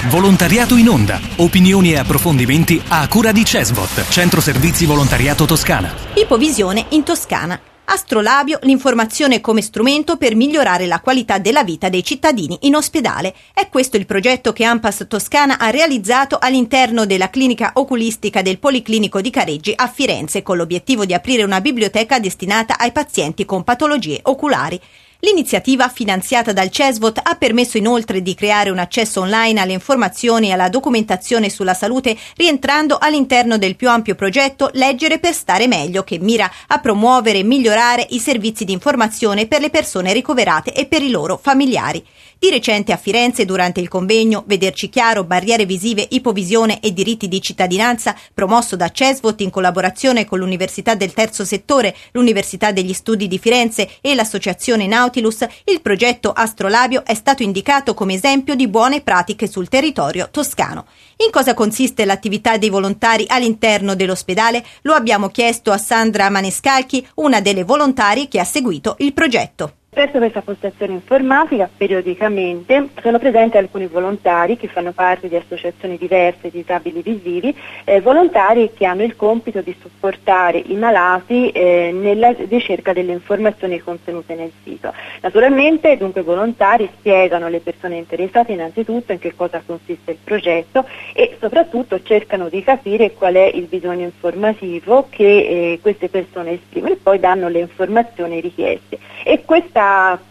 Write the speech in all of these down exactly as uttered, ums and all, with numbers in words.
Volontariato in onda. Opinioni e approfondimenti a cura di Cesvot, Centro Servizi Volontariato Toscana. Ipovisione in Toscana. Astrolabio, l'informazione come strumento per migliorare la qualità della vita dei cittadini in ospedale. È questo il progetto che ANPAS Toscana ha realizzato all'interno della clinica oculistica del Policlinico di Careggi a Firenze, con l'obiettivo di aprire una biblioteca destinata ai pazienti con patologie oculari. L'iniziativa, finanziata dal Cesvot, ha permesso inoltre di creare un accesso online alle informazioni e alla documentazione sulla salute, rientrando all'interno del più ampio progetto Leggere per stare meglio, che mira a promuovere e migliorare i servizi di informazione per le persone ricoverate e per i loro familiari. Di recente a Firenze, durante il convegno Vederci chiaro, barriere visive, ipovisione e diritti di cittadinanza, promosso da Cesvot in collaborazione con l'Università del Terzo Settore, l'Università degli Studi di Firenze e l'Associazione Nautilus, il progetto Astrolabio è stato indicato come esempio di buone pratiche sul territorio toscano. In cosa consiste l'attività dei volontari all'interno dell'ospedale? Lo abbiamo chiesto a Sandra Manescalchi, una delle volontarie che ha seguito il progetto. Presso questa postazione informatica periodicamente sono presenti alcuni volontari che fanno parte di associazioni diverse di disabili visivi, eh, volontari che hanno il compito di supportare i malati eh, nella ricerca delle informazioni contenute nel sito. Naturalmente dunque i volontari spiegano alle persone interessate innanzitutto in che cosa consiste il progetto e soprattutto cercano di capire qual è il bisogno informativo che eh, queste persone esprimono e poi danno le informazioni richieste. E questa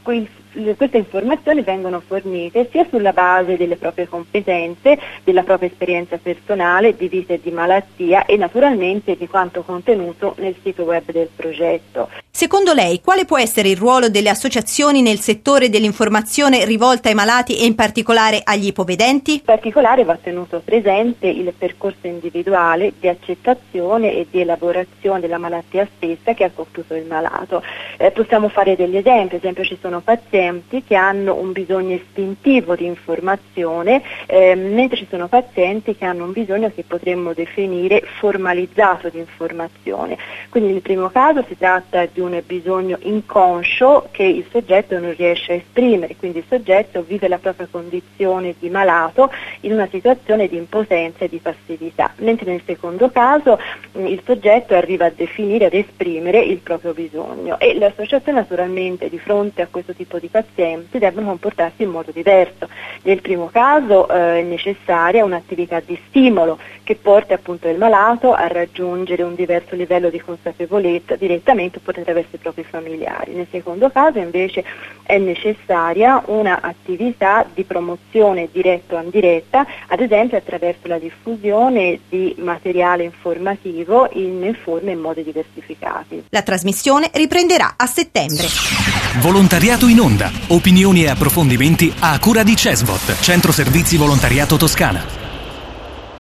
Queste informazioni vengono fornite sia sulla base delle proprie competenze, della propria esperienza personale, di vita e di malattia e naturalmente di quanto contenuto nel sito web del progetto. Secondo lei, quale può essere il ruolo delle associazioni nel settore dell'informazione rivolta ai malati e in particolare agli ipovedenti? In particolare va tenuto presente il percorso individuale di accettazione e di elaborazione della malattia stessa che ha colpito il malato. Eh, possiamo fare degli esempi, ad esempio ci sono pazienti che hanno un bisogno istintivo di informazione, eh, mentre ci sono pazienti che hanno un bisogno che potremmo definire formalizzato di informazione. Quindi nel primo caso si tratta di un bisogno inconscio che il soggetto non riesce a esprimere, quindi il soggetto vive la propria condizione di malato in una situazione di impotenza e di passività, mentre nel secondo caso mh, il soggetto arriva a definire, ad esprimere il proprio bisogno e le associazioni naturalmente di fronte a questo tipo di pazienti devono comportarsi in modo diverso. Nel primo caso eh, è necessaria un'attività di stimolo che porti appunto il malato a raggiungere un diverso livello di consapevolezza direttamente oppure attraverso i propri familiari. Nel secondo caso invece è necessaria un'attività di promozione diretta o indiretta, ad esempio attraverso la diffusione di materiale informativo in forme e modi diversificati. La trasmissione riprenderà a settembre. Volontariato in onda. Opinioni e approfondimenti a cura di Cesvot, Centro Servizi Volontariato Toscana.